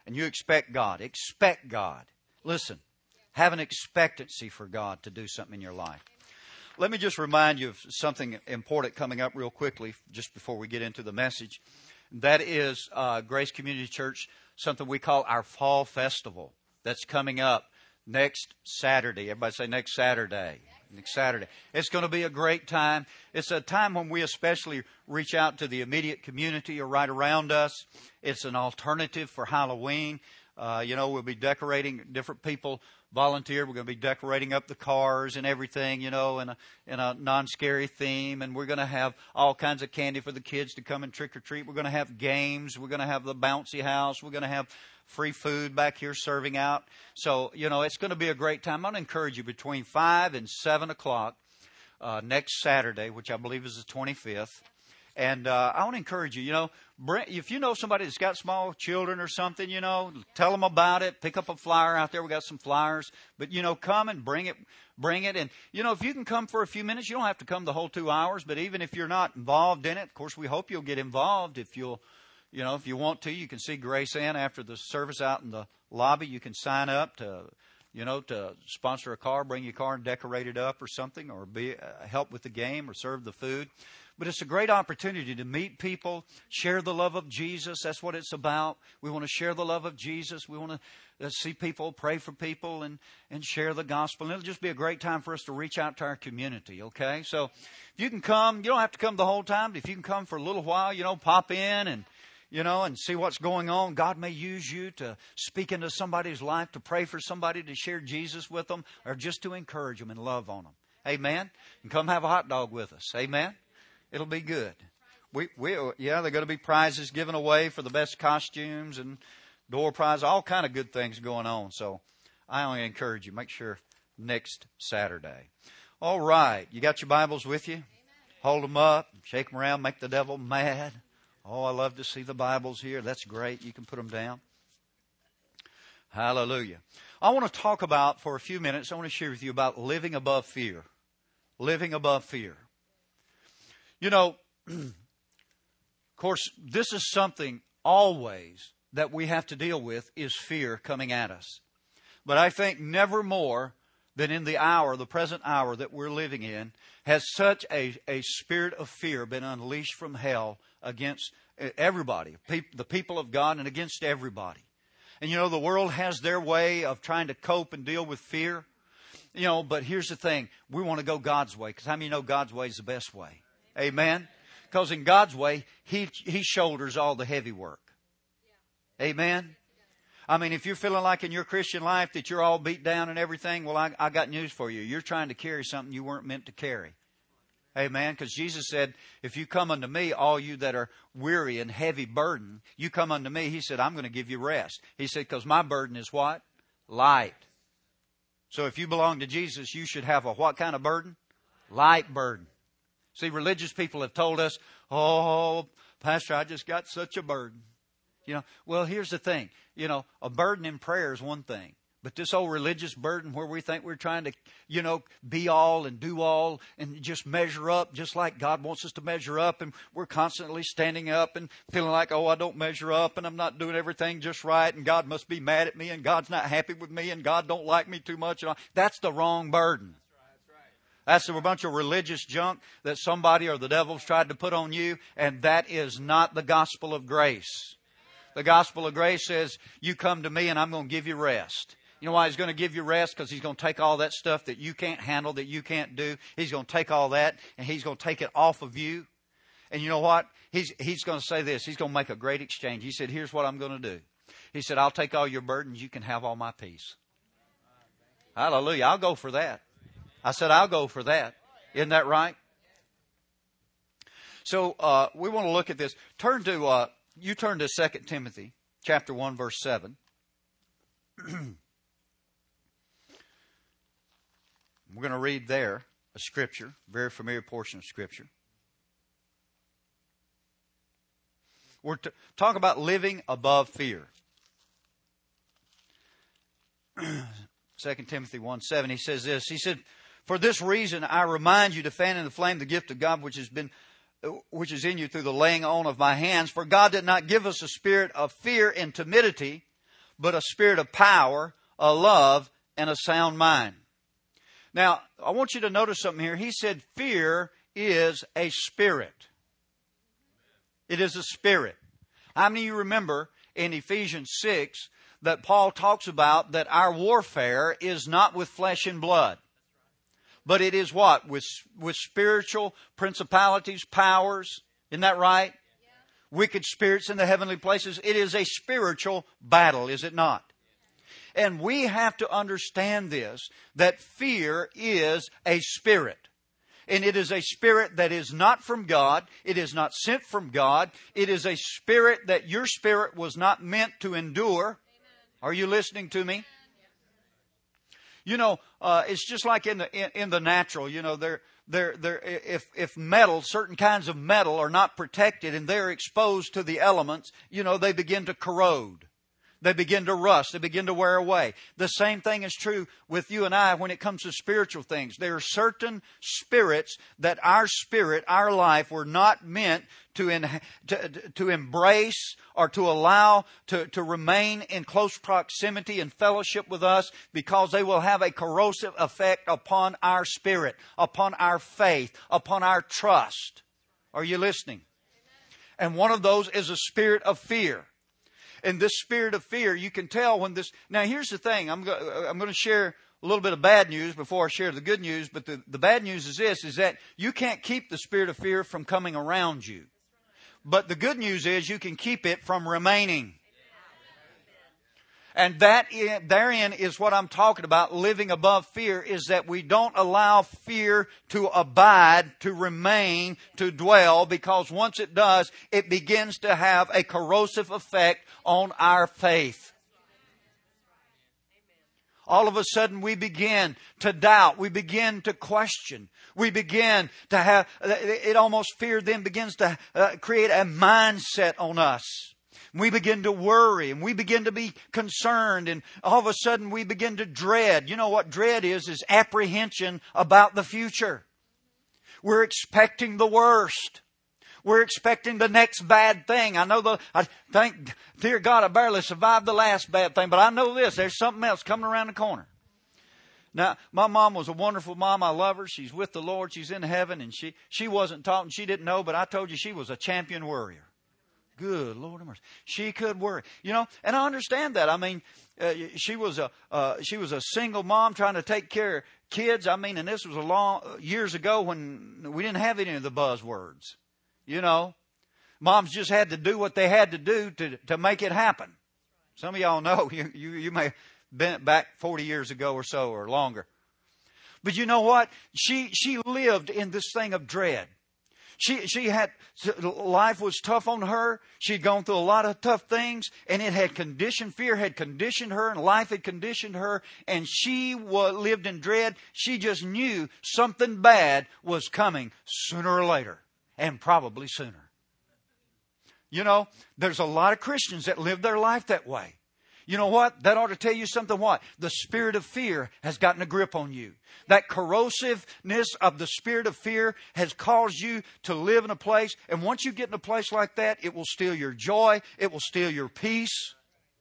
and you expect God. Expect God. Listen, have an expectancy for God to do something in your life. Let me just remind you of something important coming up real quickly just before we get into the message. That is Grace Community Church, something we call our Fall Festival that's coming up next Saturday. Everybody say next Saturday. Next Saturday. It's going to be a great time. It's a time when we especially reach out to the immediate community or right around us. It's an alternative for Halloween. We'll be decorating. Different people volunteer. We're going to be decorating up the cars and everything, in a non-scary theme. And we're going to have all kinds of candy for the kids to come and trick or treat. We're going to have games. We're going to have the bouncy house. We're going to have free food back here serving out. So, it's going to be a great time. I'm going to encourage you between 5 and 7 o'clock next Saturday, which I believe is the 25th. And I want to encourage you, if you know somebody that's got small children or something, tell them about it. Pick up a flyer out there. We got some flyers. But, come and bring it. And, if you can come for a few minutes, you don't have to come the whole 2 hours. But even if you're not involved in it, of course, we hope you'll get involved. If you want to, you can see Grace Ann after the service out in the lobby. You can sign up to sponsor a car, bring your car and decorate it up or something, or help with the game or serve the food. But it's a great opportunity to meet people, share the love of Jesus. That's what it's about. We want to share the love of Jesus. We want to see people, pray for people, and share the gospel. And it'll just be a great time for us to reach out to our community, okay? So if you can come, you don't have to come the whole time, but if you can come for a little while, pop in and see what's going on. God may use you to speak into somebody's life, to pray for somebody, to share Jesus with them, or just to encourage them and love on them. Amen? And come have a hot dog with us. Amen? It'll be good. There are going to be prizes given away for the best costumes and door prize, all kind of good things going on. So I only encourage you, make sure next Saturday. All right. You got your Bibles with you? Amen. Hold them up, shake them around, make the devil mad. Oh, I love to see the Bibles here. That's great. You can put them down. Hallelujah. I want to talk about, for a few minutes, I want to share with you about living above fear. Living above fear. Of course, this is something always that we have to deal with, is fear coming at us. But I think never more than in the present hour that we're living in, has such a spirit of fear been unleashed from hell against everybody, the people of God, and against everybody. And the world has their way of trying to cope and deal with fear. But here's the thing. We want to go God's way, because how many know God's way is the best way? Amen? Because in God's way, He shoulders all the heavy work. Amen? I mean, if you're feeling like in your Christian life that you're all beat down and everything, well, I got news for you. You're trying to carry something you weren't meant to carry. Amen? Because Jesus said, if you come unto me, all you that are weary and heavy burden, you come unto me. He said, I'm going to give you rest. He said, because my burden is what? Light. So if you belong to Jesus, you should have a what kind of burden? Light burden. See, religious people have told us, oh, Pastor, I just got such a burden. Well, here's the thing. A burden in prayer is one thing. But this old religious burden where we think we're trying to, be all and do all and just measure up just like God wants us to measure up. And we're constantly standing up and feeling like, oh, I don't measure up and I'm not doing everything just right. And God must be mad at me and God's not happy with me and God don't like me too much. That's the wrong burden. That's a bunch of religious junk that somebody or the devil's tried to put on you, and that is not the gospel of grace. The gospel of grace says, you come to me and I'm going to give you rest. You know why He's going to give you rest? Because He's going to take all that stuff that you can't handle, that you can't do. He's going to take all that and He's going to take it off of you. And you know what? He's going to say this. He's going to make a great exchange. He said, here's what I'm going to do. He said, I'll take all your burdens. You can have all my peace. Hallelujah. I'll go for that. I said, I'll go for that. Isn't that right? So we want to look at this. Turn to 2 Timothy chapter 1, verse 7. We're going to read there a scripture, very familiar portion of scripture. We're talking about living above fear. 2 Timothy 1:7, he says this. He said, for this reason I remind you to fan in the flame the gift of God which is in you through the laying on of my hands. For God did not give us a spirit of fear and timidity, but a spirit of power, a love, and a sound mind. Now, I want you to notice something here. He said fear is a spirit. It is a spirit. How many of you remember in Ephesians 6 that Paul talks about that our warfare is not with flesh and blood, but it is what? With spiritual principalities, powers. Isn't that right? Yeah. Wicked spirits in the heavenly places. It is a spiritual battle, is it not? And we have to understand this, that fear is a spirit. And it is a spirit that is not from God. It is not sent from God. It is a spirit that your spirit was not meant to endure. Amen. Are you listening to me? You know, it's just like in the natural. You know, if metal, certain kinds of metal are not protected and they're exposed to the elements, you know, they begin to corrode. They begin to rust. They begin to wear away. The same thing is true with you and I when it comes to spiritual things. There are certain spirits that our spirit, our life, were not meant to embrace or to allow to remain in close proximity and fellowship with us, because they will have a corrosive effect upon our spirit, upon our faith, upon our trust. Are you listening? And one of those is a spirit of fear. And this spirit of fear, you can tell when this... Now, here's the thing. I'm going to share a little bit of bad news before I share the good news. But the bad news is this, is that you can't keep the spirit of fear from coming around you. But the good news is you can keep it from remaining. And therein is what I'm talking about, living above fear, is that we don't allow fear to abide, to remain, to dwell, because once it does, it begins to have a corrosive effect on our faith. All of a sudden we begin to doubt. We begin to question. We begin to have, it almost fear then begins to create a mindset on us. We begin to worry and we begin to be concerned, and all of a sudden we begin to dread. You know what dread is apprehension about the future. We're expecting the worst. We're expecting the next bad thing. I think, dear God, I barely survived the last bad thing, but I know this, there's something else coming around the corner. Now, my mom was a wonderful mom. I love her. She's with the Lord. She's in heaven, and she wasn't taught and she didn't know, but I told you she was a champion worrier. Good Lord of mercy. She could worry, you know, and I understand that. I mean, she was a single mom trying to take care of kids. I mean, and this was years ago when we didn't have any of the buzzwords. You know, moms just had to do what they had to do to make it happen. Some of y'all know you may have been back 40 years ago or so or longer. But you know what? She lived in this thing of dread. She had, life was tough on her. She'd gone through a lot of tough things, and fear had conditioned her, and life had conditioned her, and she lived in dread. She just knew something bad was coming sooner or later, and probably sooner. You know, there's a lot of Christians that live their life that way. You know what? That ought to tell you something. What? The spirit of fear has gotten a grip on you. That corrosiveness of the spirit of fear has caused you to live in a place. And once you get in a place like that, it will steal your joy. It will steal your peace.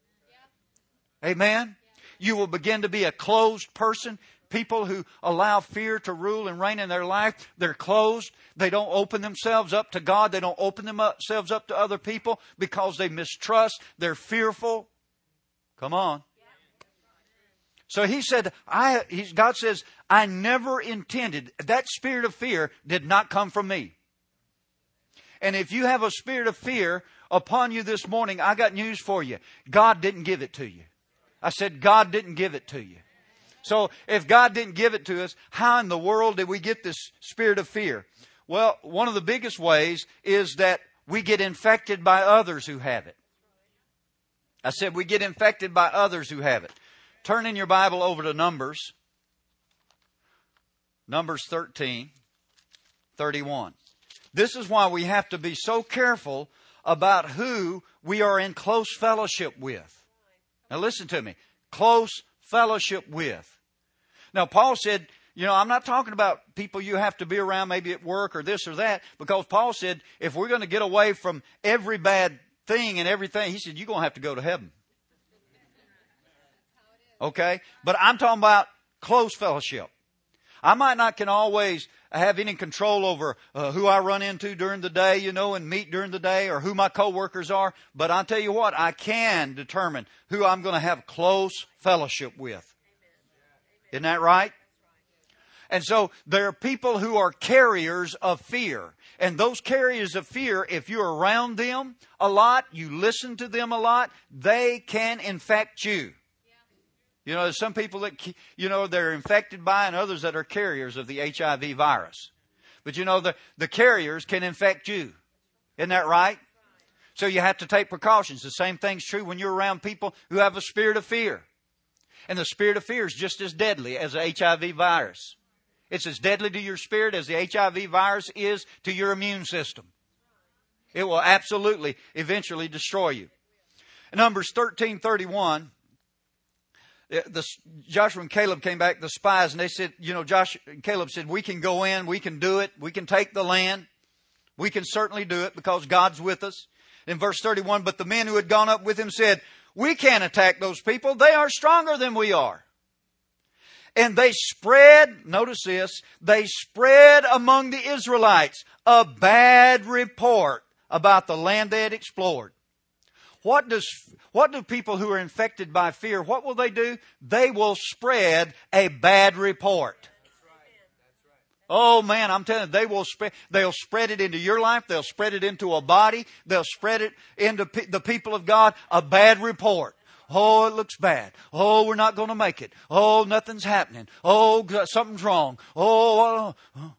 Amen? You will begin to be a closed person. People who allow fear to rule and reign in their life, they're closed. They don't open themselves up to God. They don't open themselves up to other people because they mistrust. They're fearful. Come on. So he said, God says, I never intended, that spirit of fear did not come from me. And if you have a spirit of fear upon you this morning, I got news for you. God didn't give it to you. I said, God didn't give it to you. So if God didn't give it to us, how in the world did we get this spirit of fear? Well, one of the biggest ways is that we get infected by others who have it. I said we get infected by others who have it. Turn in your Bible over to Numbers. Numbers 13:31. This is why we have to be so careful about who we are in close fellowship with. Now listen to me. Close fellowship with. Now Paul said, you know, I'm not talking about people you have to be around maybe at work or this or that, because Paul said if we're going to get away from every bad thing and everything, he said, you're going to have to go to heaven. Okay? But I'm talking about close fellowship. I might not can always have any control over who I run into during the day, you know, and meet during the day, or who my coworkers are. But I'll tell you what, I can determine who I'm going to have close fellowship with. Isn't that right? And so there are people who are carriers of fear. And those carriers of fear, if you're around them a lot, you listen to them a lot, they can infect you. You know, there's some people that, you know, they're infected by, and others that are carriers of the HIV virus. But you know, the carriers can infect you. Isn't that right? So you have to take precautions. The same thing's true when you're around people who have a spirit of fear. And the spirit of fear is just as deadly as the HIV virus. It's as deadly to your spirit as the HIV virus is to your immune system. It will absolutely eventually destroy you. In Numbers 13:31, Joshua and Caleb came back, the spies, and they said, you know, Joshua and Caleb said, we can go in, we can do it, we can take the land. We can certainly do it because God's with us. In verse 31, but the men who had gone up with him said, we can't attack those people. They are stronger than we are. And they spread, notice this, they spread among the Israelites a bad report about the land they had explored. What do people who are infected by fear, what will they do? They will spread a bad report. Oh man, I'm telling you, they'll spread it into your life. They'll spread it into a body. They'll spread it into the people of God, a bad report. Oh, it looks bad. Oh, we're not going to make it. Oh, nothing's happening. Oh, something's wrong. Oh.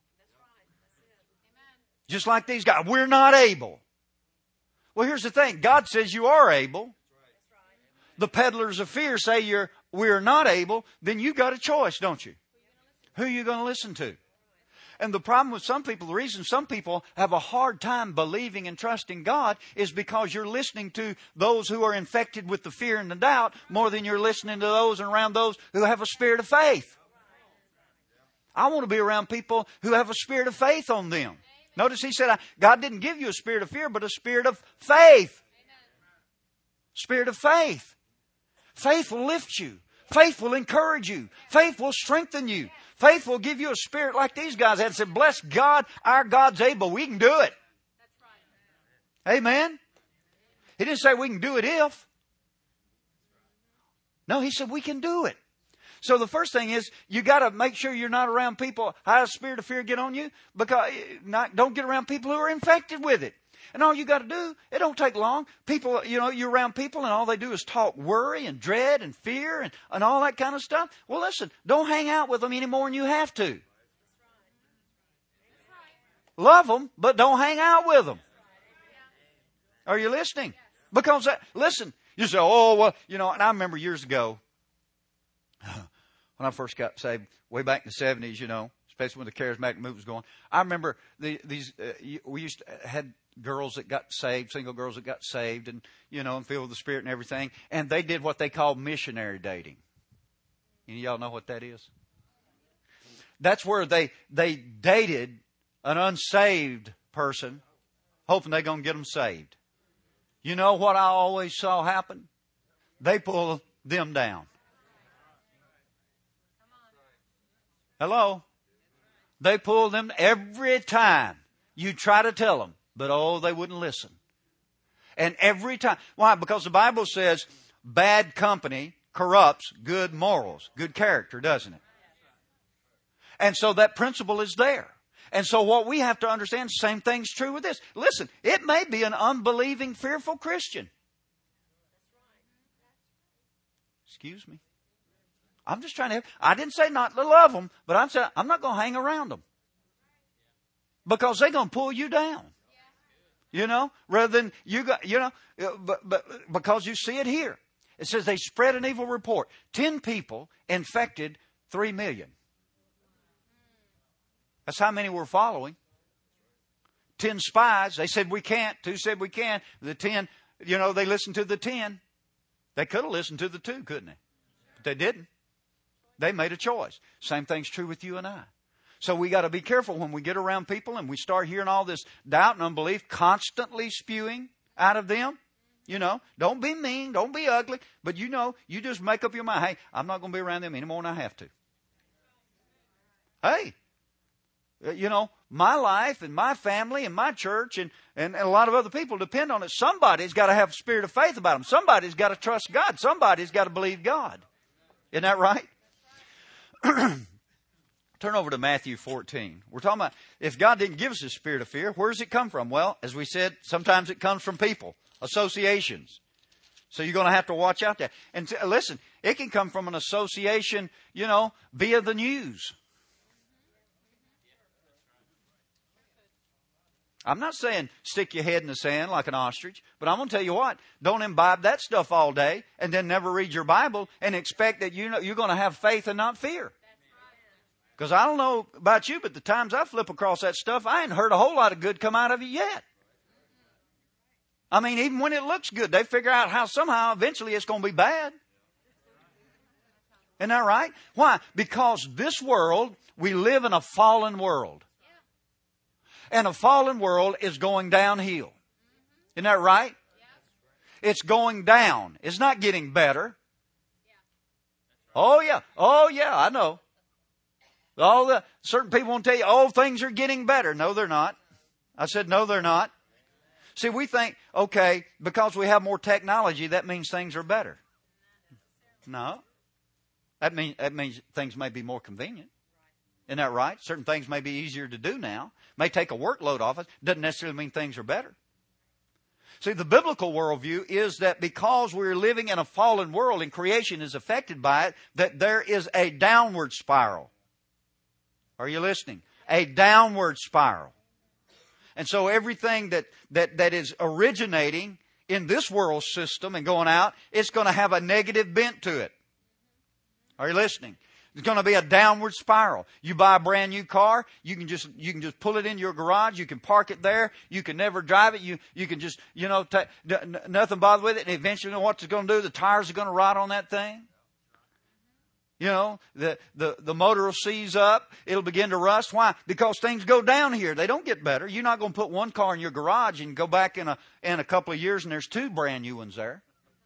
Just like these guys, we're not able. Well, here's the thing. God says you are able. The peddlers of fear say we're not able. Then you got a choice, don't you? Who are you going to listen to? And the problem with some people, the reason some people have a hard time believing and trusting God is because you're listening to those who are infected with the fear and the doubt more than you're listening to those and around those who have a spirit of faith. I want to be around people who have a spirit of faith on them. Notice he said, God didn't give you a spirit of fear, but a spirit of faith. Spirit of faith. Faith will lift you. Faith will encourage you. Faith will strengthen you. Faith will give you a spirit like these guys had. Said, bless God, our God's able. We can do it. Amen. He didn't say we can do it if. No, he said we can do it. So the first thing is you got to make sure you're not around people. How does the spirit of fear get on you? Because don't get around people who are infected with it. And all you got to do, it don't take long. People, you know, you're around people and all they do is talk worry and dread and fear and all that kind of stuff. Well, listen, don't hang out with them any more than you have to. Love them, but don't hang out with them. Are you listening? Because, listen, you say, oh, well, you know, and I remember years ago, when I first got saved, way back in the 70s, you know, especially when the charismatic movement was going. I remember we used to had girls that got saved, single girls that got saved, and you know, and filled with the Spirit and everything. And they did what they called missionary dating. Any of y'all know what that is? That's where they dated an unsaved person, hoping they're going to get them saved. You know what I always saw happen? They pull them down. Hello? They pull them every time you try to tell them. But oh, they wouldn't listen. And every time. Why? Because the Bible says bad company corrupts good morals, good character, doesn't it? And so that principle is there. And so what we have to understand, same thing's true with this. Listen, it may be an unbelieving, fearful Christian. Excuse me. I'm just trying to help. I didn't say not to love them, but I'm saying I'm not going to hang around them. Because they're going to pull you down. You know, rather than you got, you know, but because you see it here. It says they spread an evil report. 10 people infected 3 million. That's how many were following. 10 spies. They said we can't. 2 said we can. The 10, you know, they listened to the 10. They could have listened to the 2, couldn't they? But they didn't. They made a choice. Same thing's true with you and I. So we got to be careful when we get around people and we start hearing all this doubt and unbelief constantly spewing out of them. You know, don't be mean, don't be ugly, but you know, you just make up your mind, hey, I'm not going to be around them any more than I have to. Hey, you know, my life and my family and my church and a lot of other people depend on it. Somebody's got to have a spirit of faith about them. Somebody's got to trust God. Somebody's got to believe God. Isn't that right? Turn over to Matthew 14. We're talking about if God didn't give us a spirit of fear, where does it come from? Well, as we said, sometimes it comes from people, associations. So you're going to have to watch out there. And listen, it can come from an association, you know, via the news. I'm not saying stick your head in the sand like an ostrich, but I'm going to tell you what, don't imbibe that stuff all day and then never read your Bible and expect that you're going to have faith and not fear. Because I don't know about you, but the times I flip across that stuff, I ain't heard a whole lot of good come out of it yet. I mean, even when it looks good, they figure out how somehow eventually it's going to be bad. Isn't that right? Why? Because this world, we live in a fallen world. And a fallen world is going downhill. Isn't that right? It's going down. It's not getting better. Oh yeah, I know. Certain people won't tell you, oh, things are getting better. No, they're not. I said, no, they're not. See, we think, okay, because we have more technology, that means things are better. No. That means things may be more convenient. Isn't that right? Certain things may be easier to do now. May take a workload off us. Doesn't necessarily mean things are better. See, the biblical worldview is that because we're living in a fallen world and creation is affected by it, that there is a downward spiral. Are you listening? A downward spiral. And so everything that is originating in this world system and going out, it's going to have a negative bent to it. Are you listening? It's going to be a downward spiral. You buy a brand new car, you can just pull it in your garage, you can park it there, you can never drive it, you can just, nothing bother with it, and eventually you know what it's going to do? The tires are going to rot on that thing. You know, the motor will seize up. It'll begin to rust. Why? Because things go down here. They don't get better. You're not going to put one car in your garage and go back in a couple of years and there's two brand new ones there.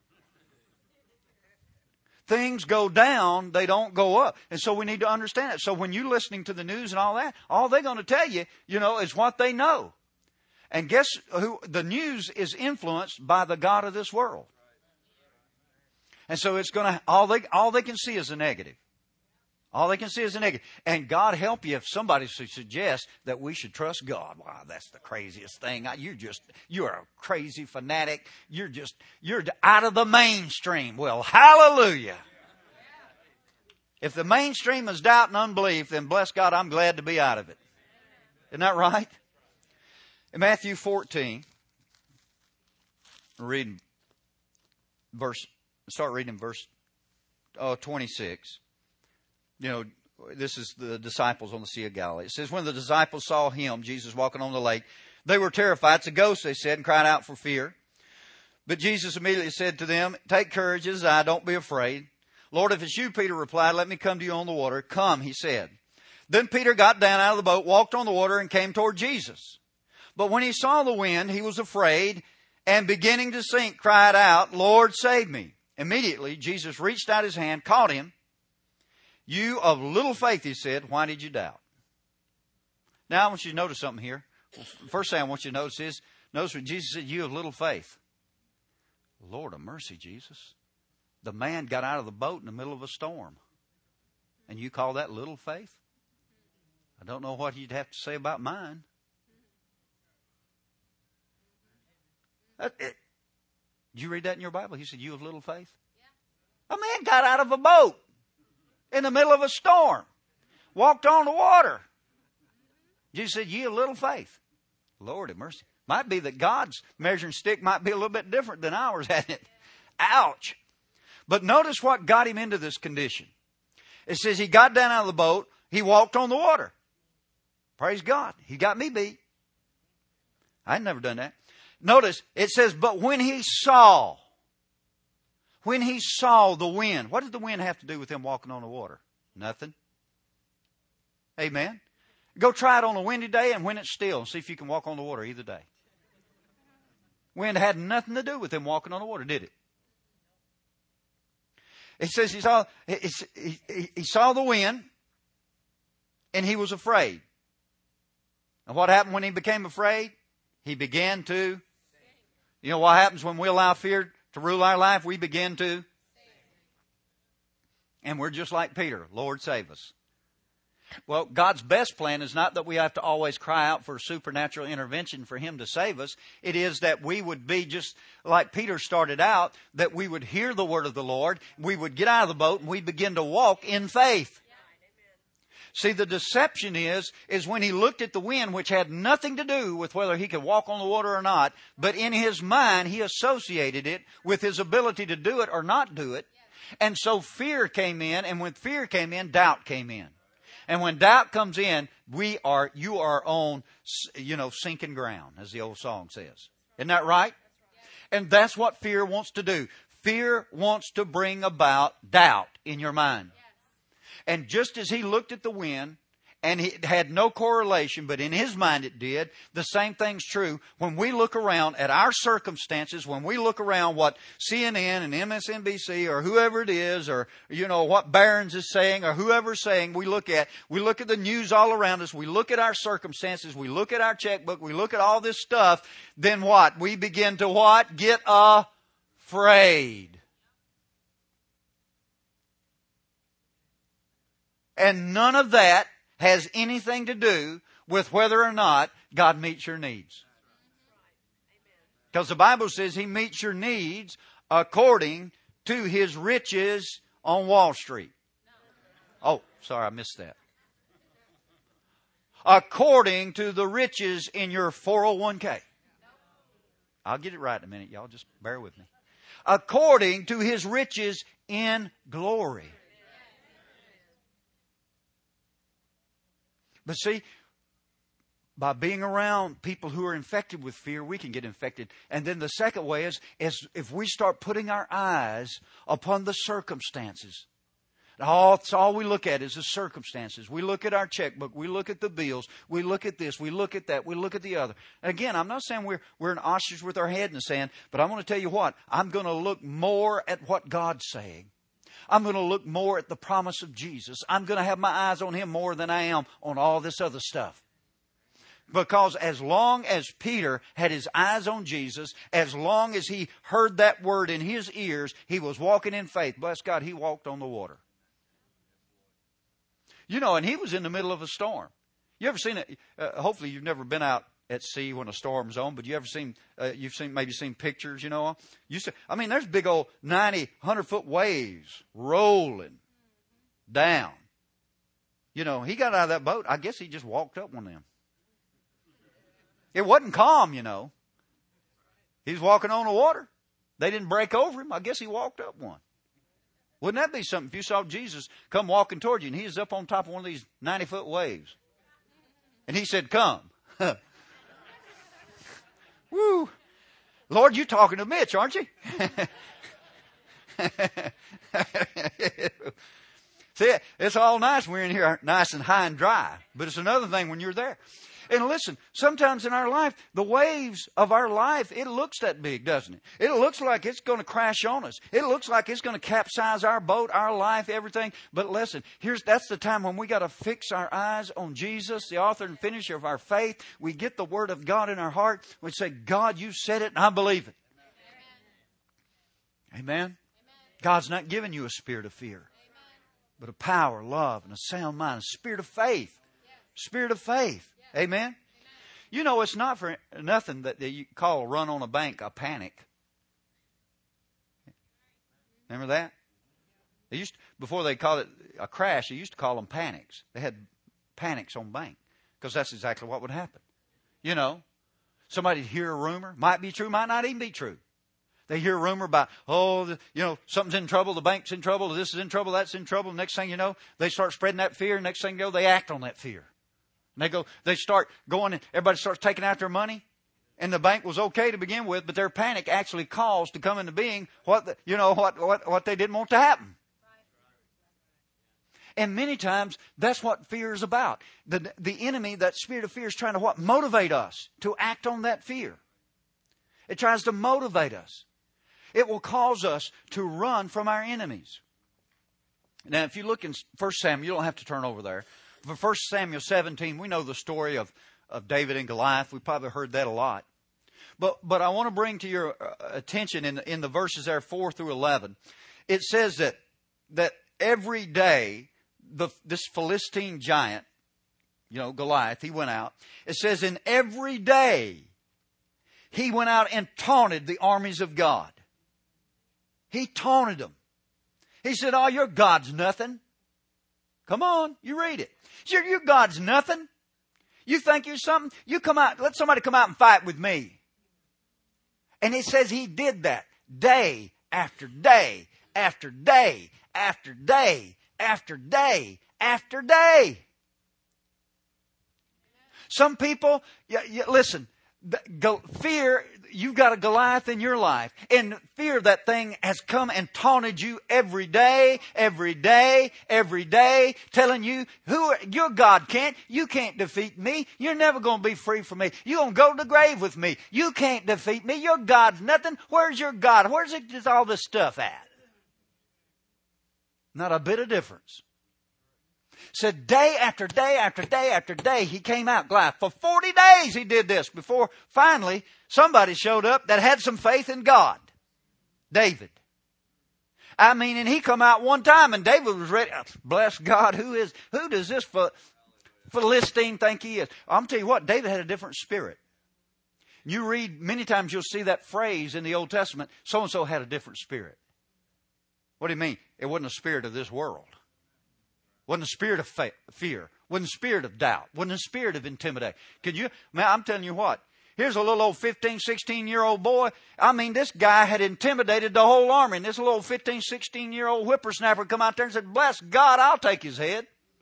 Things go down, they don't go up. And so we need to understand it. So when you're listening to the news and all that, all they're going to tell you, is what they know. And guess who? The news is influenced by the God of this world. And so it's going to, all they can see is a negative. All they can see is a negative. And God help you if somebody suggests that we should trust God. Wow, that's the craziest thing. You're a crazy fanatic. You're out of the mainstream. Well, hallelujah. If the mainstream is doubt and unbelief, then bless God, I'm glad to be out of it. Isn't that right? In Matthew 14, start reading verse 26. This is the disciples on the Sea of Galilee. It says, when the disciples saw him, Jesus, walking on the lake, they were terrified. It's a ghost, they said, and cried out for fear. But Jesus immediately said to them, take courage, it is I, don't be afraid. Lord, if it's you, Peter replied, let me come to you on the water. Come, he said. Then Peter got down out of the boat, walked on the water, and came toward Jesus. But when he saw the wind, he was afraid, and beginning to sink, cried out, Lord, save me. Immediately, Jesus reached out his hand, caught him. You of little faith, he said, why did you doubt? Now, I want you to notice something here. First thing I want you to notice is, notice when Jesus said, you of little faith. Lord of mercy, Jesus. The man got out of the boat in the middle of a storm. And you call that little faith? I don't know what you'd have to say about mine. Did you read that in your Bible? He said, you of little faith? Yeah. A man got out of a boat in the middle of a storm. Walked on the water. Jesus said, you of little faith. Lord have mercy. Might be that God's measuring stick might be a little bit different than ours, hadn't it? Ouch. But notice what got him into this condition. It says he got down out of the boat. He walked on the water. Praise God. He got me beat. I'd never done that. Notice, it says, but when he saw the wind, what did the wind have to do with him walking on the water? Nothing. Amen. Go try it on a windy day and when it's still and see if you can walk on the water either day. Wind had nothing to do with him walking on the water, did it? It says he saw the wind and he was afraid. And what happened when he became afraid? He began to, you know what happens when we allow fear to rule our life? We begin to, and we're just like Peter. Lord, save us. Well, God's best plan is not that we have to always cry out for supernatural intervention for Him to save us. It is that we would be just like Peter started out, that we would hear the word of the Lord, we would get out of the boat, and we begin to walk in faith. See, the deception is when he looked at the wind, which had nothing to do with whether he could walk on the water or not, but in his mind he associated it with his ability to do it or not do it. And so fear came in, and when fear came in, doubt came in. And when doubt comes in, you are on, sinking ground, as the old song says. Isn't that right? And that's what fear wants to do. Fear wants to bring about doubt in your mind. And just as he looked at the wind, and it had no correlation, but in his mind it did, the same thing's true when we look around at our circumstances, when we look around what CNN and MSNBC or whoever it is, or, what Barron's is saying, or whoever's saying, we look at the news all around us, we look at our circumstances, we look at our checkbook, we look at all this stuff, then what? We begin to what? Get afraid. And none of that has anything to do with whether or not God meets your needs. Because the Bible says He meets your needs according to His riches on Wall Street. Oh, sorry, I missed that. According to the riches in your 401k. I'll get it right in a minute, y'all. Just bear with me. According to His riches in glory. But see, by being around people who are infected with fear, we can get infected. And then the second way is if we start putting our eyes upon the circumstances. That's all we look at is the circumstances. We look at our checkbook. We look at the bills. We look at this. We look at that. We look at the other. Again, I'm not saying we're an ostrich with our head in the sand, but I'm going to tell you what. I'm going to look more at what God's saying. I'm going to look more at the promise of Jesus. I'm going to have my eyes on Him more than I am on all this other stuff. Because as long as Peter had his eyes on Jesus, as long as he heard that word in his ears, he was walking in faith. Bless God, he walked on the water. And he was in the middle of a storm. You ever seen it? Hopefully you've never been out at sea when a storm's on, but you've seen pictures, there's big old 90, 100-foot waves rolling down. He got out of that boat. I guess he just walked up one of them. It wasn't calm, He was walking on the water. They didn't break over him. I guess he walked up one. Wouldn't that be something if you saw Jesus come walking toward you and he was up on top of one of these 90-foot waves? And he said, come. Woo. Lord, you're talking to Mitch, aren't you? See, it's all nice when we're in here nice and high and dry. But it's another thing when you're there. And listen, sometimes in our life, the waves of our life, it looks that big, doesn't it? It looks like it's going to crash on us. It looks like it's going to capsize our boat, our life, everything. But listen, that's the time when we got to fix our eyes on Jesus, the author and finisher of our faith. We get the Word of God in our heart. We say, God, you said it and I believe it. Amen. Amen. God's not giving you a spirit of fear, but a power, love, and a sound mind, a spirit of faith. Spirit of faith. Amen? It's not for nothing that you call a run on a bank a panic. Remember that? Before they called it a crash, they used to call them panics. They had panics on bank because that's exactly what would happen. Somebody'd hear a rumor. Might be true, might not even be true. They hear a rumor about, something's in trouble, the bank's in trouble, this is in trouble, that's in trouble. Next thing you know, they start spreading that fear. Next thing you know, they act on that fear. And they start going, and everybody starts taking out their money. And the bank was okay to begin with, but their panic actually caused to come into being what they didn't want to happen. And many times, that's what fear is about. The enemy, that spirit of fear, is trying to motivate us to act on that fear. It tries to motivate us. It will cause us to run from our enemies. Now, if you look in 1 Samuel, you don't have to turn over there. For 1 Samuel 17, we know the story of David and Goliath. We've probably heard that a lot. But I want to bring to your attention in the verses there 4 through 11. It says that every day this Philistine giant, Goliath, he went out. It says in every day he went out and taunted the armies of God. He taunted them. He said, "Oh, your God's nothing." Come on, you read it. Your God's nothing. You think you're something? You come out, let somebody come out and fight with me. And it says he did that day after day after day after day after day after day. Some people, listen, fear, you've got a Goliath in your life. And fear, that thing has come and taunted you every day, every day, every day, telling you, your God can't, you can't defeat me. You're never going to be free from me. You're going to go to the grave with me. You can't defeat me. Your God's nothing. Where's your God? Where's all this stuff at? Not a bit of difference. Said day after day after day after day, he came out, Goliath. For 40 days he did this before finally somebody showed up that had some faith in God. David. And he come out one time and David was ready. Bless God, who does this Philistine think he is? I'm telling you what, David had a different spirit. You read, many times you'll see that phrase in the Old Testament, so-and-so had a different spirit. What do you mean? It wasn't a spirit of this world. Wasn't a spirit of fear. Wasn't a spirit of doubt. Wasn't a spirit of intimidation. I'm telling you what. Here's a little old 15, 16-year-old boy. This guy had intimidated the whole army. And this little old 15, 16-year-old whippersnapper come out there and said, "Bless God, I'll take his head."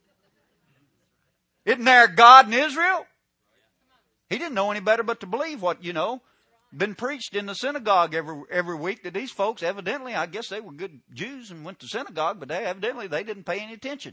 Isn't there a God in Israel? He didn't know any better but to believe what, been preached in the synagogue every week, that these folks, evidently, I guess they were good Jews and went to synagogue, but they didn't pay any attention.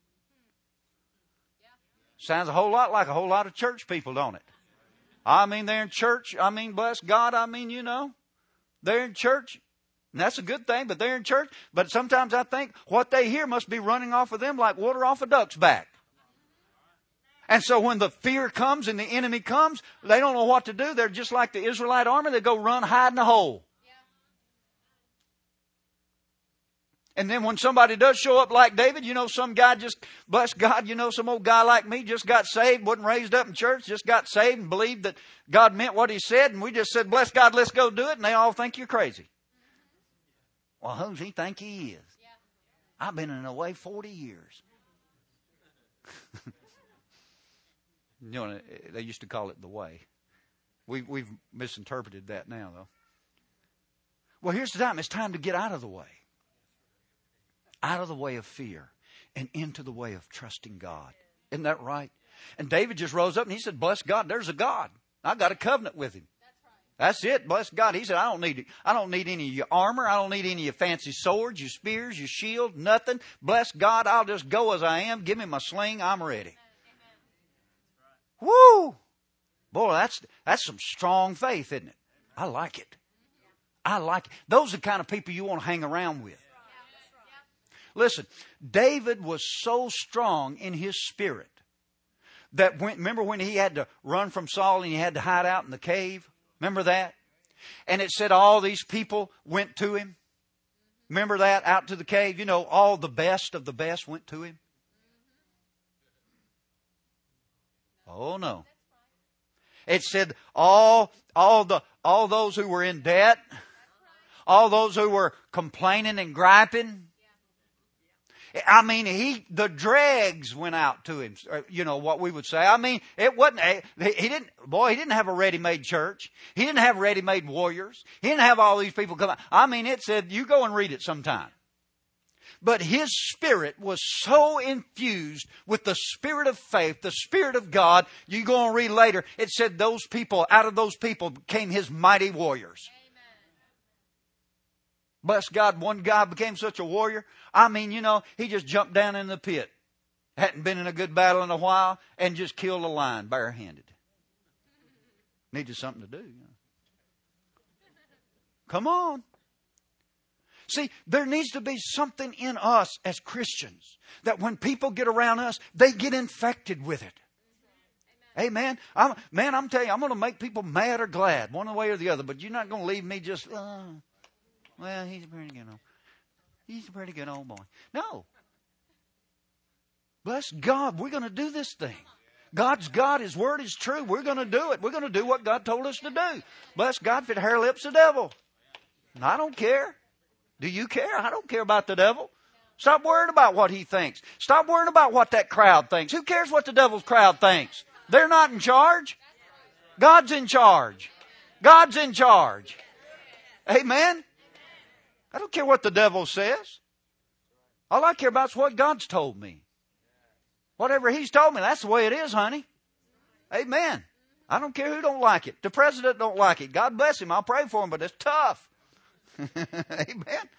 Sounds a whole lot like a whole lot of church people, don't it? They're in church. Bless God. They're in church. And that's a good thing, but they're in church. But sometimes I think what they hear must be running off of them like water off a duck's back. And so when the fear comes and the enemy comes, they don't know what to do. They're just like the Israelite army. They go run, hide in a hole. And then when somebody does show up like David, some guy just, bless God, some old guy like me just got saved, wasn't raised up in church, just got saved and believed that God meant what he said. And we just said, bless God, let's go do it. And they all think you're crazy. Well, who does he think he is? I've been in the way 40 years. They used to call it the way. We've misinterpreted that now, though. Well, here's the time. It's time to get out of the way. Out of the way of fear and into the way of trusting God. Isn't that right? And David just rose up and he said, bless God, there's a God. I got a covenant with him. That's it. Bless God. He said, I don't need any of your armor. I don't need any of your fancy swords, your spears, your shield, nothing. Bless God. I'll just go as I am. Give me my sling. I'm ready. Woo! Boy, that's some strong faith, isn't it? I like it. I like it. Those are the kind of people you want to hang around with. Listen, David was so strong in his spirit that remember when he had to run from Saul and he had to hide out in the cave? Remember that? And it said all these people went to him. Remember that? Out to the cave. All the best of the best went to him. Oh no. It said all those who were in debt, all those who were complaining and griping. The dregs went out to him, what we would say. It wasn't, he didn't have a ready-made church. He didn't have ready-made warriors. He didn't have all these people come out. It said, you go and read it sometime. But his spirit was so infused with the spirit of faith, the spirit of God. You go and read later. It said out of those people came his mighty warriors. Bless God, one guy became such a warrior. He just jumped down in the pit. Hadn't been in a good battle in a while and just killed a lion barehanded. Needed something to do. Come on. See, there needs to be something in us as Christians that when people get around us, they get infected with it. Amen. I'm telling you, I'm going to make people mad or glad, one way or the other. But you're not going to leave me just, well, he's a pretty good old boy. No. Bless God, we're going to do this thing. God's God, His Word is true. We're going to do it. We're going to do what God told us to do. Bless God if it hair lips the devil. And I don't care. Do you care? I don't care about the devil. Stop worrying about what he thinks. Stop worrying about what that crowd thinks. Who cares what the devil's crowd thinks? They're not in charge. God's in charge. God's in charge. Amen? I don't care what the devil says. All I care about is what God's told me. Whatever He's told me, that's the way it is, honey. Amen. I don't care who don't like it. The president don't like it. God bless him. I'll pray for him, but it's tough. Amen.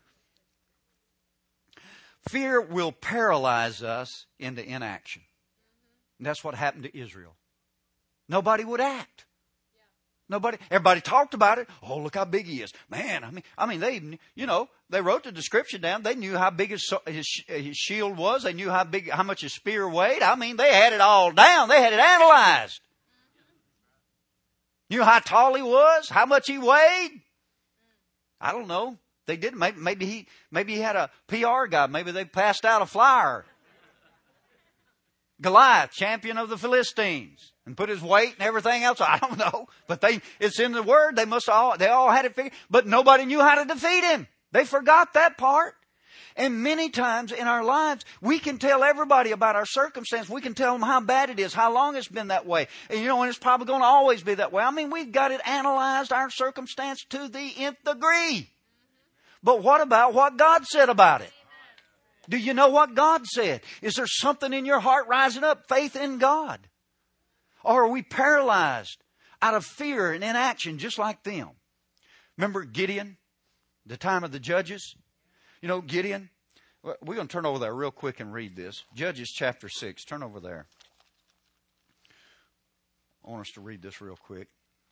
Fear will paralyze us into inaction. And that's what happened to Israel. Nobody would act. Everybody talked about it. Oh, look how big he is. Man, I mean, they wrote the description down. They knew how big his shield was. They knew how much his spear weighed. I mean, they had it all down. They had it analyzed. Knew how tall he was, how much he weighed. I don't know. They did. Maybe he had a PR guy. Maybe they passed out a flyer. Goliath, champion of the Philistines, and put his weight and everything else. I don't know, but it's in the Word. They all had it figured, but nobody knew how to defeat him. They forgot that part. And many times in our lives, we can tell everybody about our circumstance. We can tell them how bad it is, how long it's been that way. And and it's probably going to always be that way. I mean, we've got it analyzed, our circumstance, to the nth degree. But what about what God said about it? Do you know what God said? Is there something in your heart rising up, faith in God? Or are we paralyzed out of fear and inaction just like them? Remember Gideon, the time of the judges? Gideon, we're going to turn over there real quick and read this. Judges chapter 6. Turn over there. I want us to read this real quick.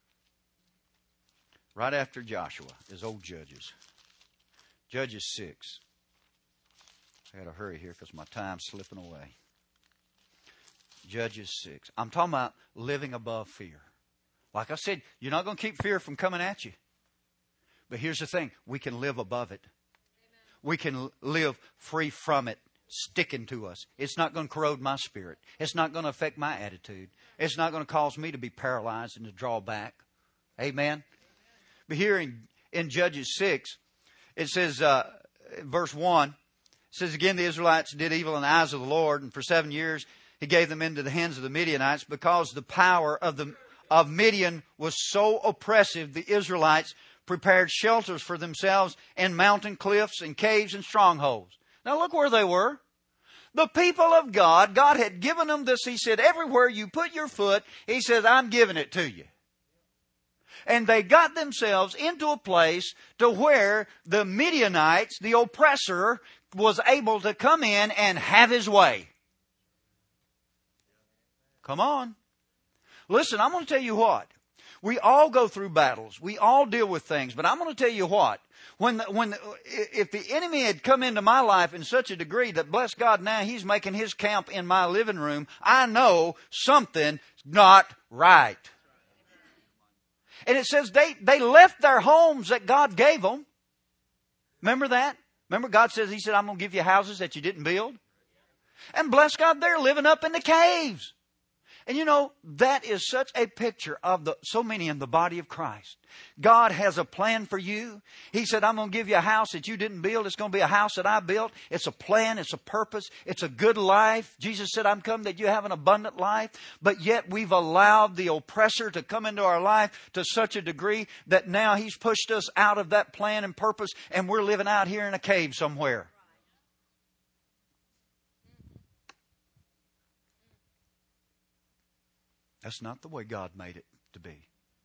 Right after Joshua is old Judges. Judges 6. I got to hurry here because my time's slipping away. Judges 6. I'm talking about living above fear. Like I said, you're not going to keep fear from coming at you. But here's the thing. We can live above it. We can live free from it, sticking to us. It's not going to corrode my spirit. It's not going to affect my attitude. It's not going to cause me to be paralyzed and to draw back. Amen? But here in Judges 6, it says, verse 1, it says, again, the Israelites did evil in the eyes of the Lord, and for 7 years He gave them into the hands of the Midianites, because the power of Midian was so oppressive. The Israelites prepared shelters for themselves in mountain cliffs and caves and strongholds. Now look where they were. The people of God had given them this. He said, everywhere you put your foot, He says, I'm giving it to you. And they got themselves into a place to where the Midianites, the oppressor, was able to come in and have his way. Come on. Listen, I'm going to tell you what. We all go through battles. We all deal with things. But I'm going to tell you what. If the enemy had come into my life in such a degree that, bless God, now he's making his camp in my living room, I know something's not right. And it says they left their homes that God gave them. Remember that? Remember God says, He said, I'm going to give you houses that you didn't build. And bless God, they're living up in the caves. And that is such a picture of so many in the body of Christ. God has a plan for you. He said, I'm going to give you a house that you didn't build. It's going to be a house that I built. It's a plan. It's a purpose. It's a good life. Jesus said, I'm come that you have an abundant life. But yet we've allowed the oppressor to come into our life to such a degree that now he's pushed us out of that plan and purpose, and we're living out here in a cave somewhere. That's not the way God made it to be.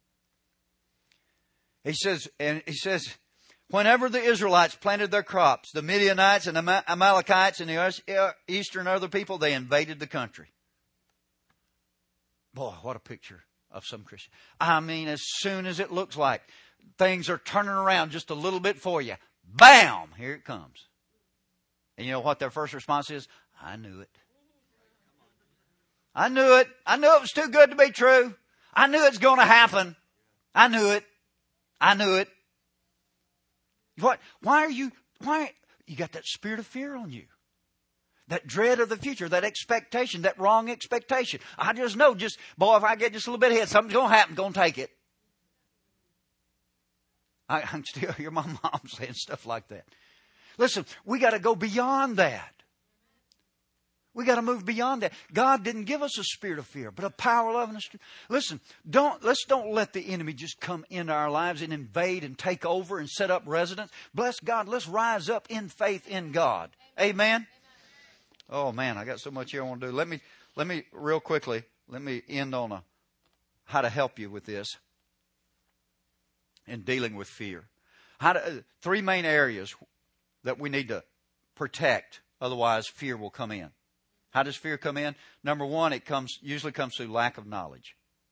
He says, whenever the Israelites planted their crops, the Midianites and the Amalekites and the eastern other people, they invaded the country. Boy, what a picture of some Christian. I mean, as soon as it looks like things are turning around just a little bit for you. Bam! Here it comes. And you know what their first response is? I knew it. I knew it. I knew it was too good to be true. I knew it's going to happen. I knew it. I knew it. What? Why you got that spirit of fear on you? That dread of the future, that expectation, that wrong expectation. I just know, boy, if I get just a little bit ahead, something's going to happen, going to take it. I can still hear my mom saying stuff like that. Listen, we got to go beyond that. We got to move beyond that. God didn't give us a spirit of fear, but a power, love, and a strength. Listen, let's don't let the enemy just come into our lives and invade and take over and set up residence. Bless God. Let's rise up in faith in God. Amen. Oh man, I got so much here I want to do. Let me real quickly. Let me end on how to help you with this in dealing with fear. Three main areas that we need to protect, otherwise fear will come in. How does fear come in? Number one, it usually comes through lack of knowledge.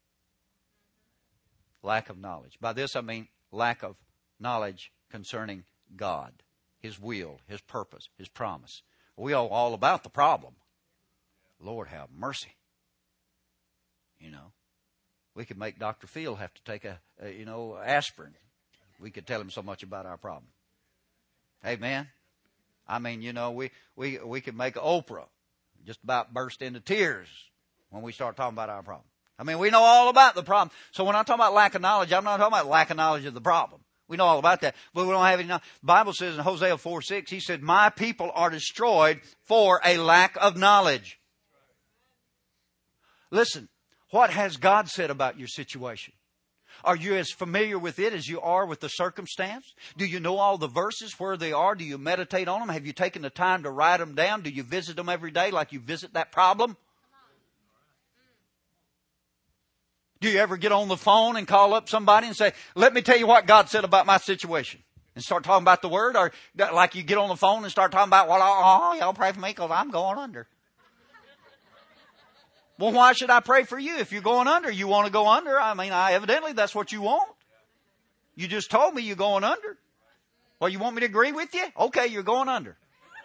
Lack of knowledge. By this I mean lack of knowledge concerning God, His will, His purpose, His promise. We know all about the problem. Lord have mercy. You know, we could make Dr. Phil have to take aspirin. We could tell him so much about our problem. Amen. I mean, we could make Oprah just about burst into tears when we start talking about our problem. I mean, we know all about the problem. So when I talk about lack of knowledge, I'm not talking about lack of knowledge of the problem. We know all about that, but we don't have any knowledge. The Bible says in Hosea 4:6, He said, my people are destroyed for a lack of knowledge. Listen, what has God said about your situation? Are you as familiar with it as you are with the circumstance? Do you know all the verses, where they are? Do you meditate on them? Have you taken the time to write them down? Do you visit them every day like you visit that problem? Do you ever get on the phone and call up somebody and say, let me tell you what God said about my situation? And start talking about the Word? Or like you get on the phone and start talking about, y'all pray for me because I'm going under. Well, why should I pray for you? If you're going under, you want to go under. I mean, evidently that's what you want. You just told me you're going under. Well, you want me to agree with you? Okay, you're going under.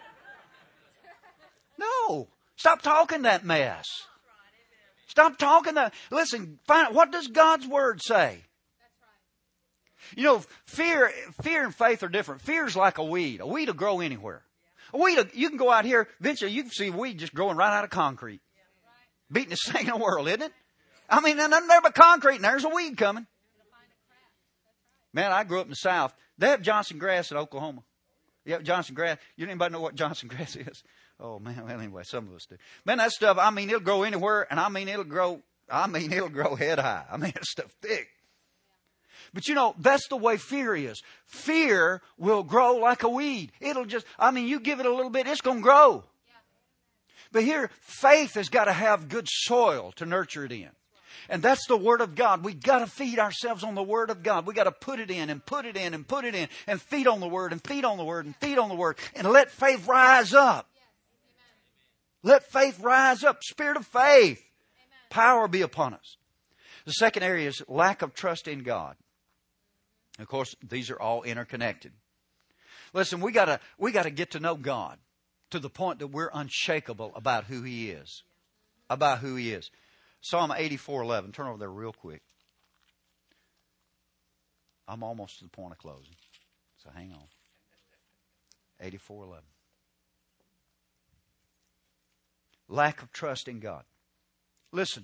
No. Stop talking that mess. Stop talking that. Listen, what does God's Word say? You know, fear and faith are different. Fear is like a weed. A weed will grow anywhere. You can go out here, eventually you can see a weed just growing right out of concrete. Beating the thing in the world, isn't it? I mean, nothing there but concrete, and there's a weed coming. Man, I grew up in the South. They have Johnson grass in Oklahoma. Yeah, Johnson grass. Anybody know what Johnson grass is? Oh man, well anyway, some of us do. Man, that stuff, I mean, it'll grow anywhere, and it'll grow head high. I mean, that stuff thick. But that's the way fear is. Fear will grow like a weed. It'll you give it a little bit, it's going to grow. But here, faith has got to have good soil to nurture it in. And that's the Word of God. We've got to feed ourselves on the Word of God. We've got to put it in and put it in and put it in and feed on the Word and feed on the Word and feed on the Word and let faith rise up. Let faith rise up. Spirit of faith. Power be upon us. The second area is lack of trust in God. Of course, these are all interconnected. Listen, we got to get to know God to the point that we're unshakable about who He is. About who He is. Psalm 84:11. Turn over there real quick. I'm almost to the point of closing, so hang on. 84:11. Lack of trust in God. Listen.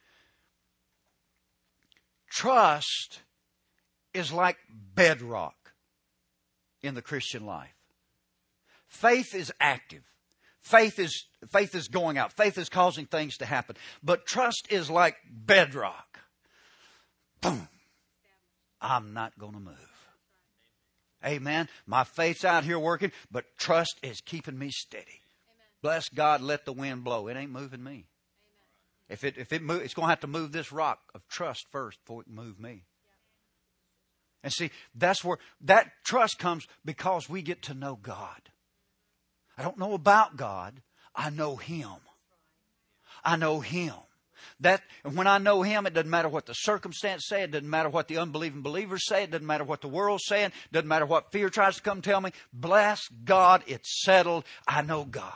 Trust is like bedrock in the Christian life. Faith is active. Faith is going out. Faith is causing things to happen. But trust is like bedrock. Boom. I'm not going to move. Amen. My faith's out here working, but trust is keeping me steady. Bless God, let the wind blow. It ain't moving me. If it moves, it's going to have to move this rock of trust first before it can move me. And see, that's where that trust comes, because we get to know God. I don't know about God. I know Him. I know Him. That when I know Him, it doesn't matter what the circumstance say. It doesn't matter what the unbelieving believers say. It doesn't matter what the world's saying. It doesn't matter what fear tries to come tell me. Bless God, it's settled. I know God.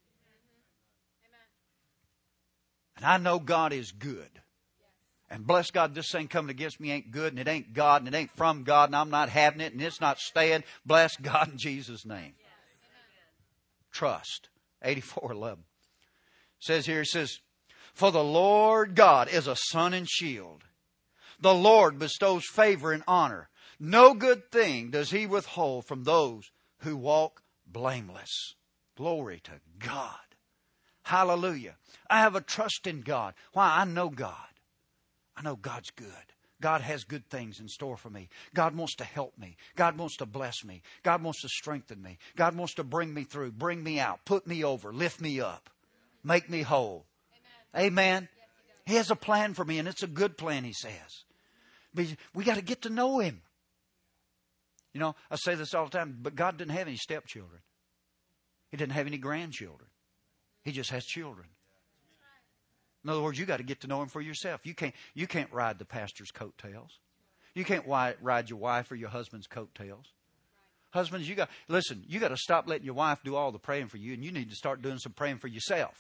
And I know God is good. And bless God, this thing coming against me ain't good, and it ain't God, and it ain't from God, and I'm not having it, and it's not staying. Bless God in Jesus' name. Trust. 84:11. Says here, it says, for the Lord God is a sun and shield. The Lord bestows favor and honor. No good thing does He withhold from those who walk blameless. Glory to God. Hallelujah. I have a trust in God. Why? I know God. I know God's good. God has good things in store for me. God wants to help me. God wants to bless me. God wants to strengthen me. God wants to bring me through, bring me out, put me over, lift me up, make me whole. Amen. He has a plan for me, and it's a good plan, He says. But we got to get to know Him. You know, I say this all the time, but God didn't have any stepchildren. He didn't have any grandchildren. He just has children. In other words, you got to get to know Him for yourself. You can't ride the pastor's coattails. You can't ride your wife or your husband's coattails. Husbands, you got to stop letting your wife do all the praying for you, and you need to start doing some praying for yourself.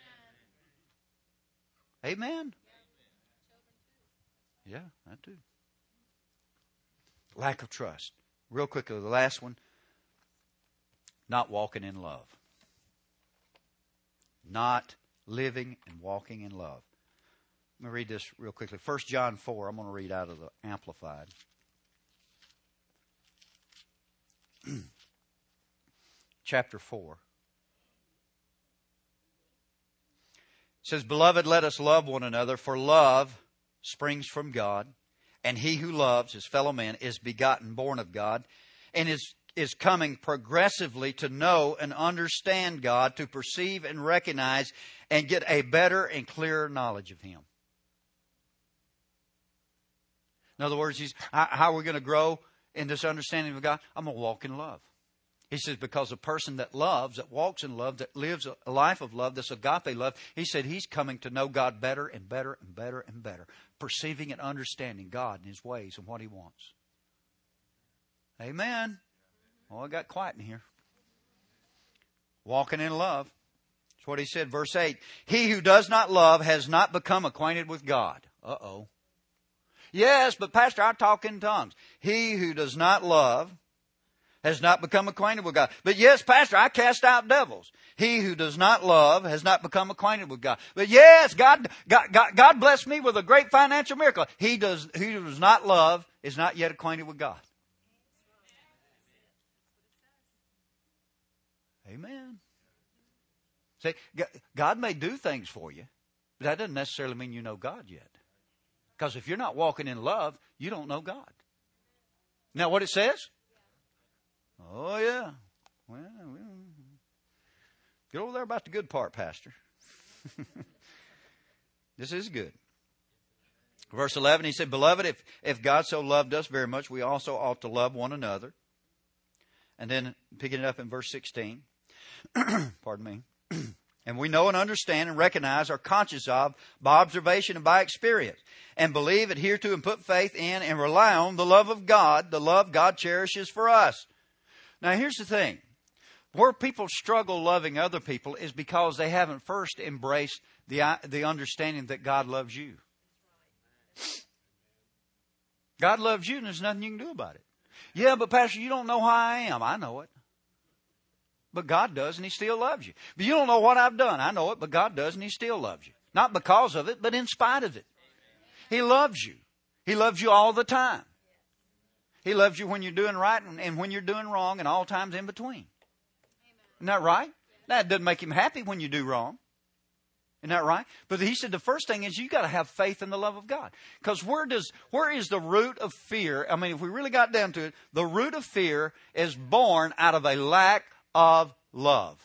Amen? Yeah, I do. Lack of trust. Real quickly, the last one. Not walking in love. Not living and walking in love. Let me read this real quickly. 1 John 4, I'm going to read out of the Amplified. Chapter 4. It says, beloved, let us love one another, for love springs from God, and he who loves his fellow man is begotten, born of God, and is coming progressively to know and understand God, to perceive and recognize and get a better and clearer knowledge of Him. In other words, how are we going to grow in this understanding of God? I'm going to walk in love. He says, because a person that loves, that walks in love, that lives a life of love, this agape love, he said he's coming to know God better and better and better and better, perceiving and understanding God and His ways and what He wants. Amen. Oh, I got quiet in here. Walking in love. That's what he said, verse 8. He who does not love has not become acquainted with God. Uh-oh. Yes, but Pastor, I talk in tongues. He who does not love has not become acquainted with God. But yes, Pastor, I cast out devils. He who does not love has not become acquainted with God. But yes, God blessed me with a great financial miracle. He who does not love is not yet acquainted with God. Amen. See, God may do things for you, but that doesn't necessarily mean you know God yet. Because if you're not walking in love, you don't know God. Now what it says? Oh, yeah. Well, get over there about the good part, Pastor. This is good. Verse 11, he said, beloved, if God so loved us very much, we also ought to love one another. And then picking it up in verse 16, pardon me, and we know and understand and recognize, are conscious of, by observation and by experience, and believe, adhere to, and put faith in, and rely on the love of God, the love God cherishes for us. Now, here's the thing. Where people struggle loving other people is because they haven't first embraced the understanding that God loves you. God loves you, and there's nothing you can do about it. Yeah, but Pastor, you don't know how I am. I know it. But God does, and He still loves you. But you don't know what I've done. I know it, but God does, and He still loves you. Not because of it, but in spite of it. He loves you. He loves you all the time. He loves you when you're doing right and when you're doing wrong and all times in between. Isn't that right? That doesn't make Him happy when you do wrong. Isn't that right? But He said the first thing is you got to have faith in the love of God. Because where is the root of fear? I mean, if we really got down to it, the root of fear is born out of a lack of love.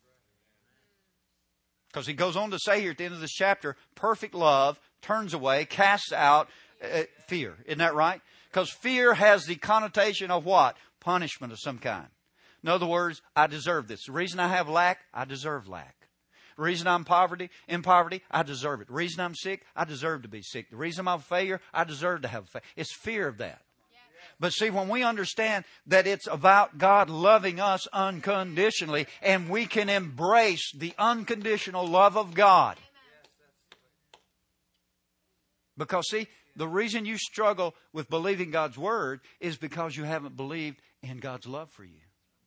Because he goes on to say here at the end of this chapter, perfect love turns away, casts out fear. Isn't that right? Because fear has the connotation of what? Punishment of some kind. In other words, I deserve this. The reason I have lack, I deserve lack. The reason I'm in poverty, I deserve it. The reason I'm sick, I deserve to be sick. The reason I'm a failure, I deserve to have a failure. It's fear of that. But see, when we understand that it's about God loving us unconditionally, and we can embrace the unconditional love of God. Because see, the reason you struggle with believing God's Word is because you haven't believed in God's love for you.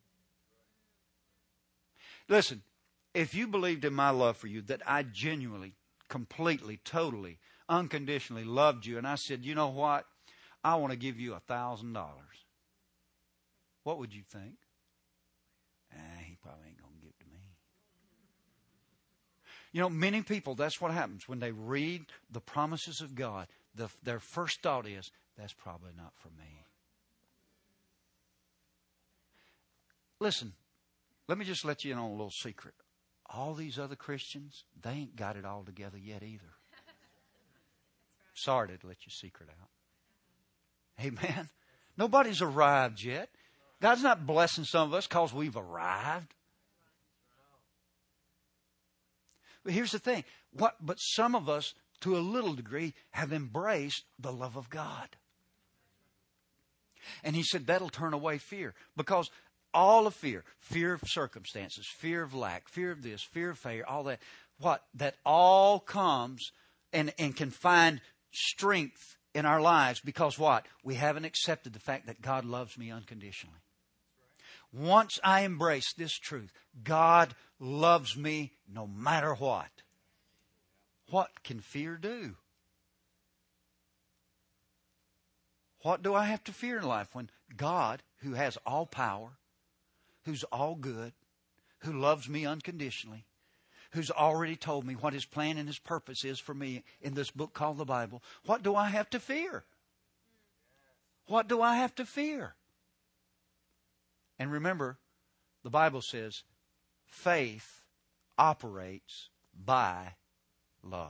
Listen, if you believed in my love for you, that I genuinely, completely, totally, unconditionally loved you, and I said, you know what? I want to give you $1,000. What would you think? He probably ain't going to give it to me. You know, many people, that's what happens when they read the promises of God. Their first thought is, that's probably not for me. Listen, let me just let you in on a little secret. All these other Christians, they ain't got it all together yet either. Sorry to let your secret out. Amen. Nobody's arrived yet. God's not blessing some of us because we've arrived. But here's the thing. But some of us, to a little degree, have embraced the love of God. And He said that'll turn away fear. Because all of fear of circumstances, fear of lack, fear of this, fear of failure, all that, that all comes and can find strength in our lives because what? We haven't accepted the fact that God loves me unconditionally. Once I embrace this truth, God loves me no matter what. What can fear do? What do I have to fear in life when God, who has all power, who's all good, who loves me unconditionally, who's already told me what His plan and His purpose is for me in this book called the Bible, what do I have to fear? What do I have to fear? And remember, the Bible says, faith operates by love.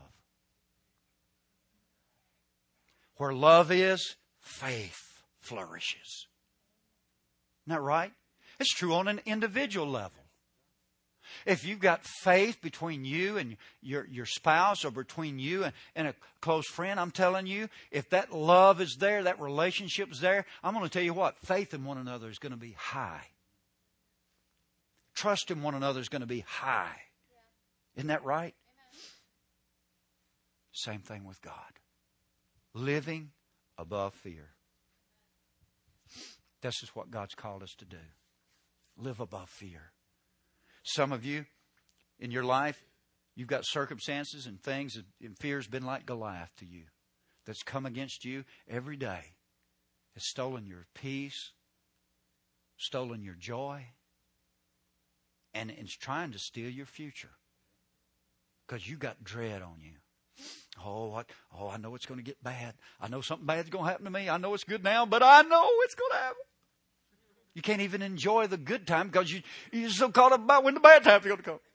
Where love is, faith flourishes. Isn't that right? It's true on an individual level. If you've got faith between you and your spouse or between you and a close friend, I'm telling you, if that love is there, that relationship is there, I'm going to tell you what, faith in one another is going to be high. Trust in one another is going to be high. Isn't that right? Same thing with God. Living above fear. This is what God's called us to do. Live above fear. Some of you, in your life, you've got circumstances and things, and fear's been like Goliath to you. That's come against you every day. It's stolen your peace, stolen your joy, and it's trying to steal your future. Because you got dread on you. I know it's going to get bad. I know something bad's going to happen to me. I know it's good now, but I know it's going to happen. You can't even enjoy the good time because you're so caught up about when the bad time's going to come.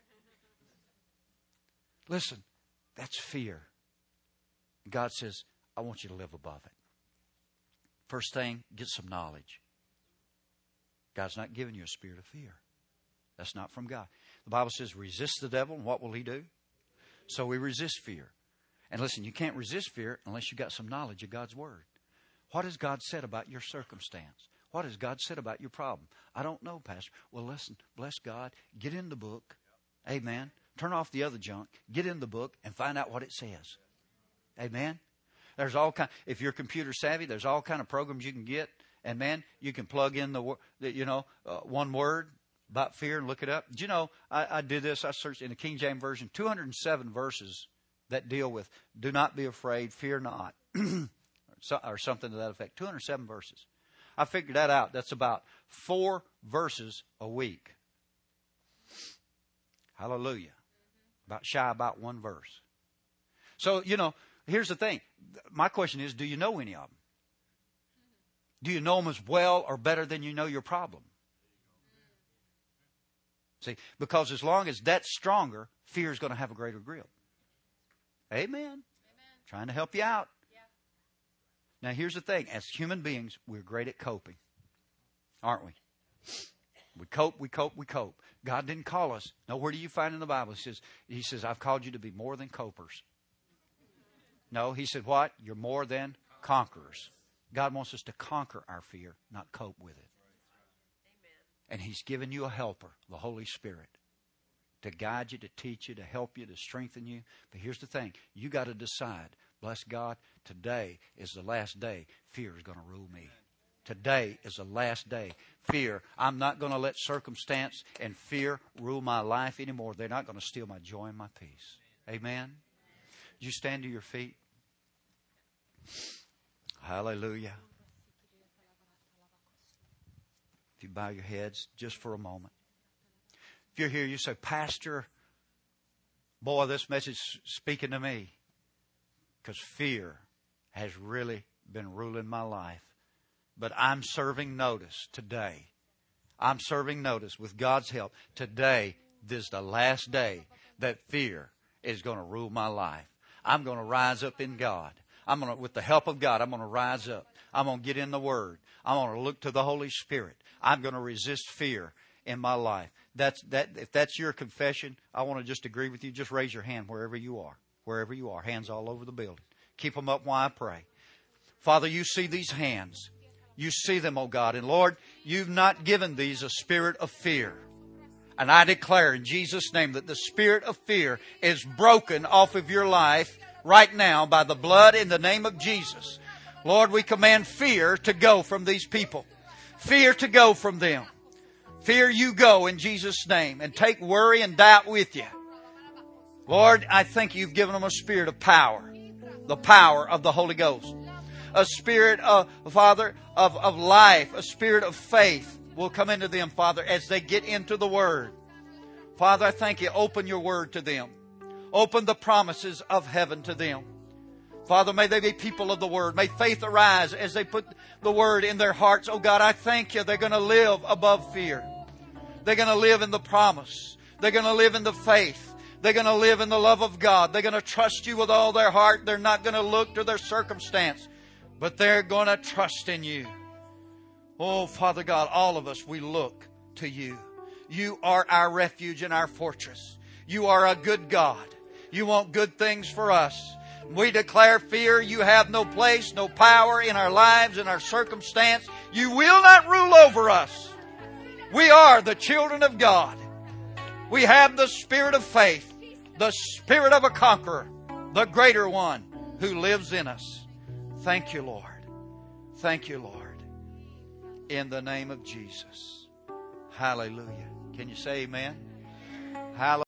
Listen, that's fear. God says, I want you to live above it. First thing, get some knowledge. God's not giving you a spirit of fear. That's not from God. The Bible says, resist the devil, and what will he do? So we resist fear. And listen, you can't resist fear unless you've got some knowledge of God's Word. What has God said about your circumstance? What has God said about your problem? I don't know, Pastor. Well, listen, bless God. Get in the book. Amen. Turn off the other junk. Get in the book and find out what it says. Amen. There's all kind. If you're computer savvy, there's all kind of programs you can get. And man, you can plug in one word about fear and look it up. Did you know, I did this. I searched in the King James Version, 207 verses that deal with do not be afraid, fear not, or something to that effect. 207 verses. I figured that out. That's about 4 verses a week. Hallelujah. About 1 verse. So, here's the thing. My question is, do you know any of them? Do you know them as well or better than you know your problem? See, because as long as that's stronger, fear is going to have a greater grip. Amen. Trying to help you out. Now, here's the thing. As human beings, we're great at coping. Aren't we? We cope, we cope, we cope. God didn't call us. Now, where do you find in the Bible? He says, I've called you to be more than copers. No, He said what? You're more than conquerors. God wants us to conquer our fear, not cope with it. And He's given you a helper, the Holy Spirit, to guide you, to teach you, to help you, to strengthen you. But here's the thing. You got to decide, bless God, today is the last day fear is going to rule me. Today is the last day. Fear. I'm not going to let circumstance and fear rule my life anymore. They're not going to steal my joy and my peace. Amen? Would you stand to your feet? Hallelujah. If you bow your heads just for a moment. If you're here, you say, Pastor, boy, this message is speaking to me. Because fear has really been ruling my life. But I'm serving notice today. I'm serving notice with God's help. Today, this is the last day that fear is going to rule my life. I'm going to rise up in God. With the help of God, I'm going to rise up. I'm going to get in the Word. I'm going to look to the Holy Spirit. I'm going to resist fear in my life. If that's your confession, I want to just agree with you. Just raise your hand wherever you are. Wherever you are. Hands all over the building. Keep them up while I pray. Father, you see these hands. You see them, oh God. And Lord, you've not given these a spirit of fear. And I declare in Jesus' name that the spirit of fear is broken off of your life right now by the blood in the name of Jesus. Lord, we command fear to go from these people. Fear to go from them. Fear, you go in Jesus' name. And take worry and doubt with you. Lord, I think you've given them a spirit of power. The power of the Holy Ghost. A spirit of, Father, of life, a spirit of faith will come into them, Father, as they get into the Word. Father, I thank you. Open your Word to them. Open the promises of heaven to them. Father, may they be people of the Word. May faith arise as they put the Word in their hearts. Oh God, I thank you. They're going to live above fear. They're going to live in the promise. They're going to live in the faith. They're going to live in the love of God. They're going to trust you with all their heart. They're not going to look to their circumstance. But they're going to trust in you. Oh, Father God, all of us, we look to you. You are our refuge and our fortress. You are a good God. You want good things for us. We declare fear. You have no place, no power in our lives, in our circumstance. You will not rule over us. We are the children of God. We have the spirit of faith, the spirit of a conqueror, the greater one who lives in us. Thank you, Lord. Thank you, Lord. In the name of Jesus. Hallelujah. Can you say amen? Hallelujah.